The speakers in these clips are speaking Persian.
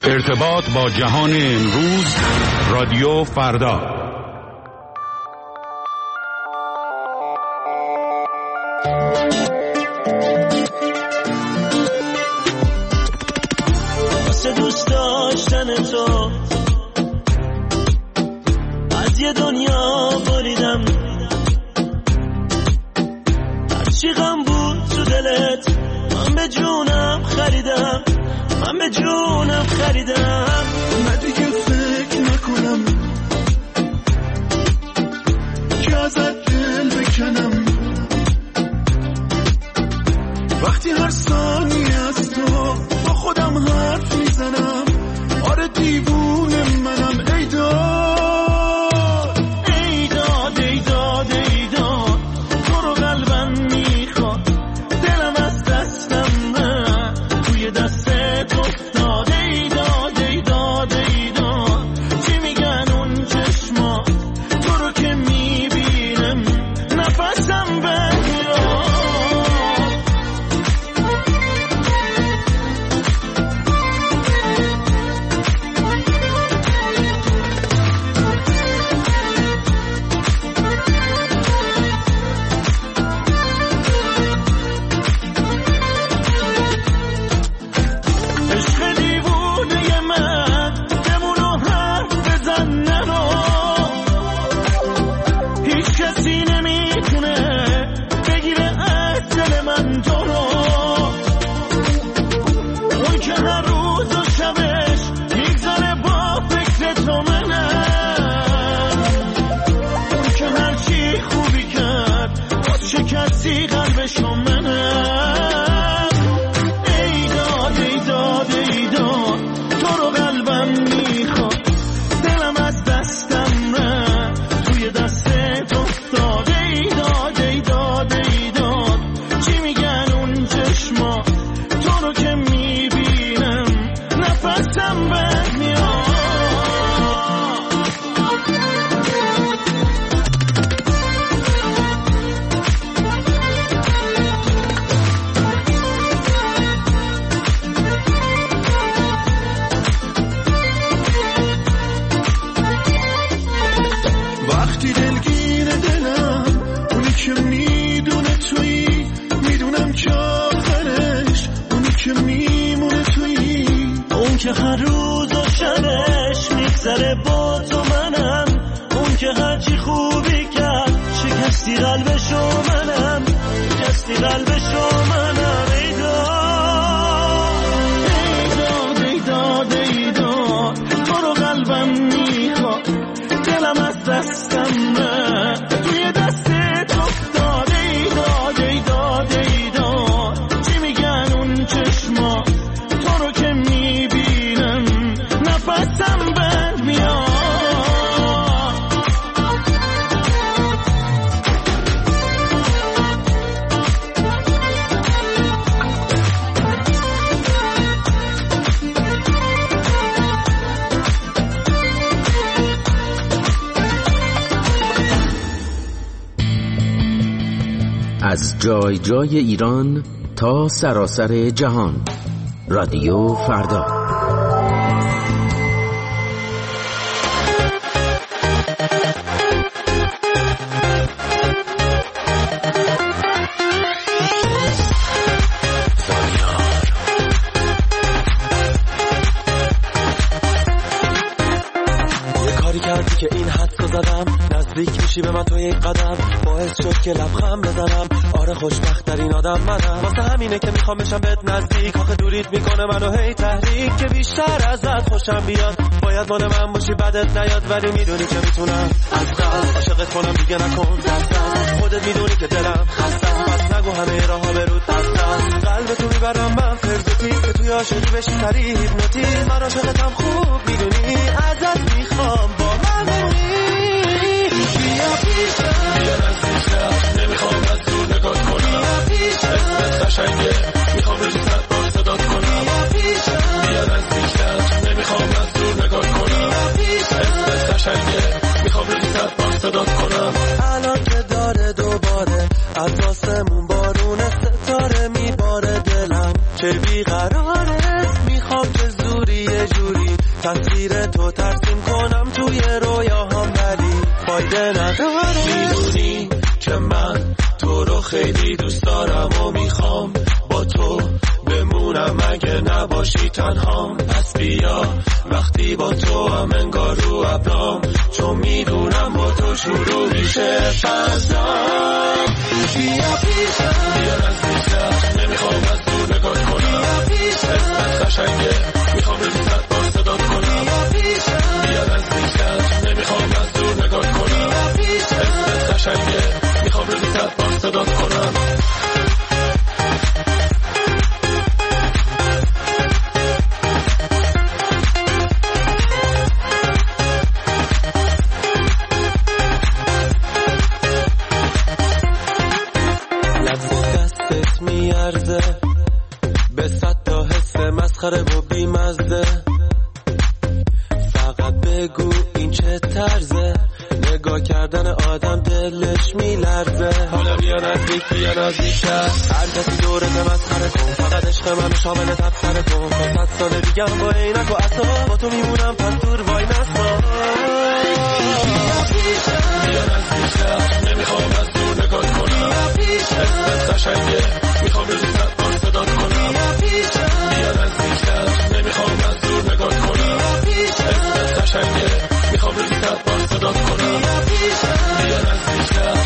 ارتباط با جهان امروز، رادیو فردا. واسه دوست داشتن تو از یه دنیا بریدم، هرچی غم بود تو دلت من به جونم خریدم، من به جونم خریدم. من دیگه فکر نکنم که ازت دل بکنم، وقتی هر ثانیه از تو با خودم حرف میزنم. آره دیوونه منم. ای داد ای داد ای داد ای داد، تو رو قلبم میخواد، دلم از دستم نه توی دستت افتاد. ای داد ای داد ای داد، چی میگن اون چشما، تو رو که میبینم نفسم بمیاد. که هر روز و شبش میگذره با تو منم، اون که هرچی خوبی کرد شکستی قلبشو منم، شکستی قلبشو منم. ای داد ای داد ای داد، تو رو قلبم میخواد، دلم از دستم نه توی دستت افتاد. ای داد ای داد ای داد، چی میگن اون چشما، تو رو که میبینم نفسم بند میاد. از جای جای ایران تا سراسر جهان، رادیو فردا. که این حدسو زدم، نزدیک میشی به من تو یک قدم، باعث شد که لبخند بزنم. آره خوشبخت‌ترین آدم منم، واسه همینه که میخوام بشم بهت نزدیک. آخه دوریت میکنه منو هی تحریک، که بیشتر ازت خوشم بیاد. باید مال من باشی بدت نیاد، ولی میدونی که میتونم از قلب عاشقت کنم. دیگه نکن دستم، خودت میدونی که دلم خستم، پس نگو همه راه‌ها برود دستم. قلبتو میبرم من فردوسی، که توی عاشقی بشی سریع هیپنوتیزم. من عاشقتم خوب میدونی، ازت میخوام با من بمونی. بیا پیشم، بیا نزدیکم، نمیخوام از دور نگات کنم. بیا پیشم، اسمت قشنگه، میخوام روی صد بار صدات کنم. بیا پیشم، بیا نزدیکم، نمیخوام از دور نگات کنم. بیا پیشم، اسمت قشنگه، میخوام روی صد بار صدات کنم. الان که داره دوباره از آسمون بارون ستاره میباره، دلم چه بیقراره. میخوام که زوری چجوری تصویر تو ترسیم کنم توی رویاهام، ولی فایده نداره. میدونی که من تو رو خیلی دوست دارم و میخوام با تو بمونم اگه نباشی تنهام. پس بیا وقتی با تو هم انگار رو ابرام، چون میدونم با تو شروع میشه فضام. بیا پیشم، بیا نزدیکتر، نمیخوام از دور نگاه کنم. بیا پیشم، اسمت قشنگه، میخوام بزیدت با صدات کنم. بیا پیشم، بیا نزدیکتر، نمیخوام از دور نگاه کنم. بیا پیشم، اسمت قشنگه، میخوام بزیدت با صدات کنم. به صد تا حس مسخره و بیمزده، فقط بگو این چه طرزه، نگاه کردن آدم دلش میلرزه. حالا بیا نزدیک، بیا نزدیکتر، هر کسی دورت مسخره کن، فقط عشق منو شامل تبصره کن. 100 سال دیگه هم با عینک و عصا با تو میمونم، پس دور وای نسا. بیا نزدیکتر، نمیخوام از دور نگاه کنم. اسمت قشنگه، میخوام بزیدت با صدات کنم. بیا نزدیکتر، نمیخوام از دور نگاه کنم. اسمت قشنگه، میخوام بزیدت با صدات کنم. بیا نزدیکتر.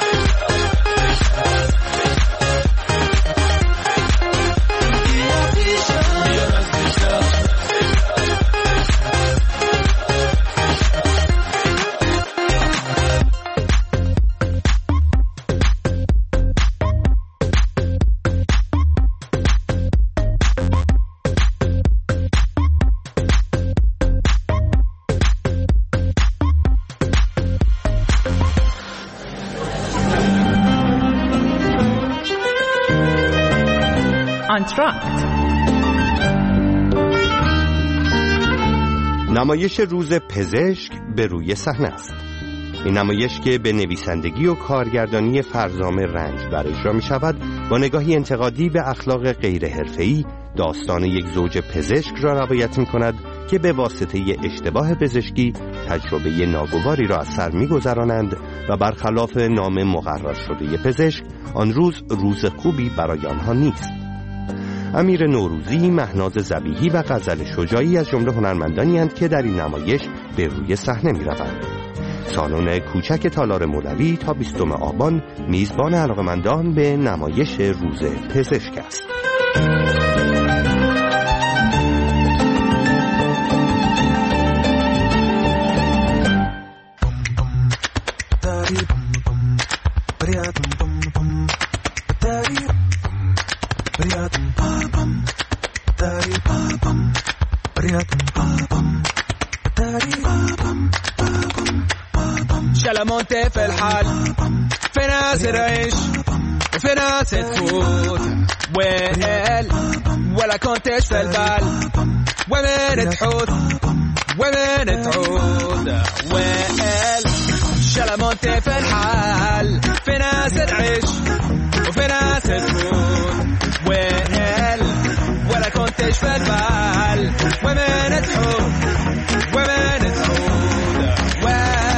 نمایش روز پزشک به روی صحنه است. این نمایش که به نویسندگی و کارگردانی فرزام رنجبر اجرا می شود، با نگاهی انتقادی به اخلاق غیر حرفه‌ای داستان یک زوج پزشک را روایت می کند که به واسطه اشتباه پزشکی تجربه ناگواری را از سر می گذرانند و برخلاف نام مقرر شده پزشک آن روز خوبی برای آنها نیست. امیر نوروزی، مهناز ذبیحی و غزل شجاعی از جمله هنرمندانی اند که در این نمایش به روی صحنه می روند. سالن کوچک تالار مولوی تا 20 آبان میزبان علاقه‌مندان به نمایش روز پزشک است. شلمونتي في الحال، في ناس تعيش وفي ناس تفوت، ويل ولا كنتش في البال، وين تحوت وين تعود، ويل شلمونتي في الحال، في ناس تعيش وفي ناس تفوت، ويل ولا كنتش في البال، وين تحوت وين تعود، ويل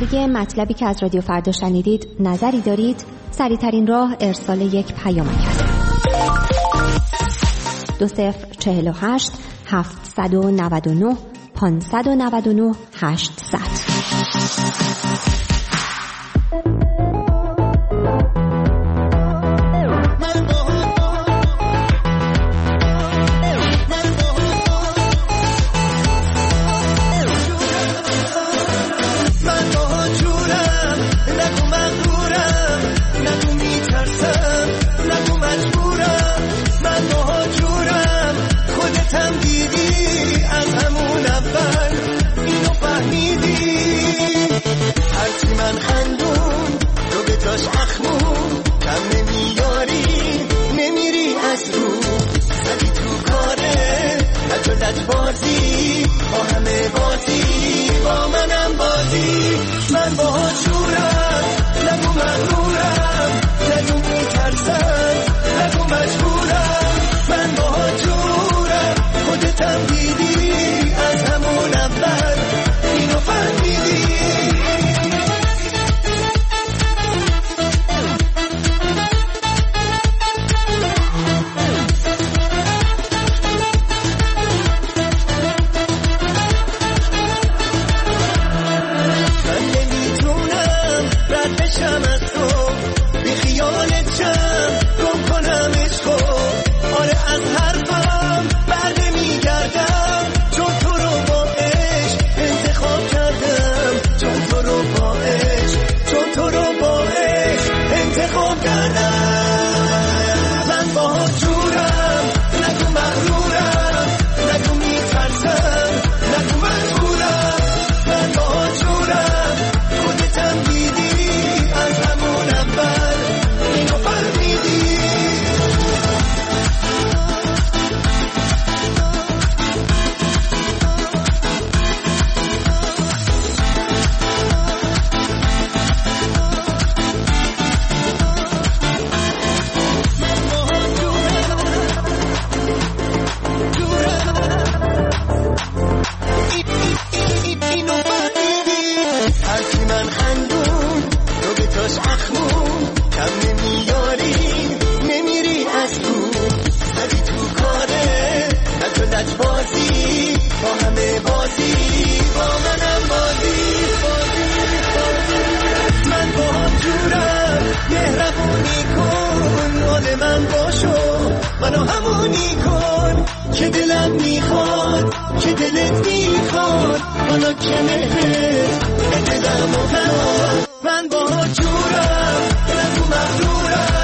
درباره مطلبی که از رادیو فردا شنیدید نظری دارید؟ سریع‌ترین راه ارسال یک پیامک است. 2048 799 599 800. بازی با همه بازی با منم بازی من با جورم نگو مغرورم نگو میترسم نگو مجبورم من با جورم خودتم دیدی از همون اول اینو فهمیدی منو همونی کن که دلم میخواد که دلت میخواد حالا که مهرت به دلم افتاد من با جورم نگو مغرورم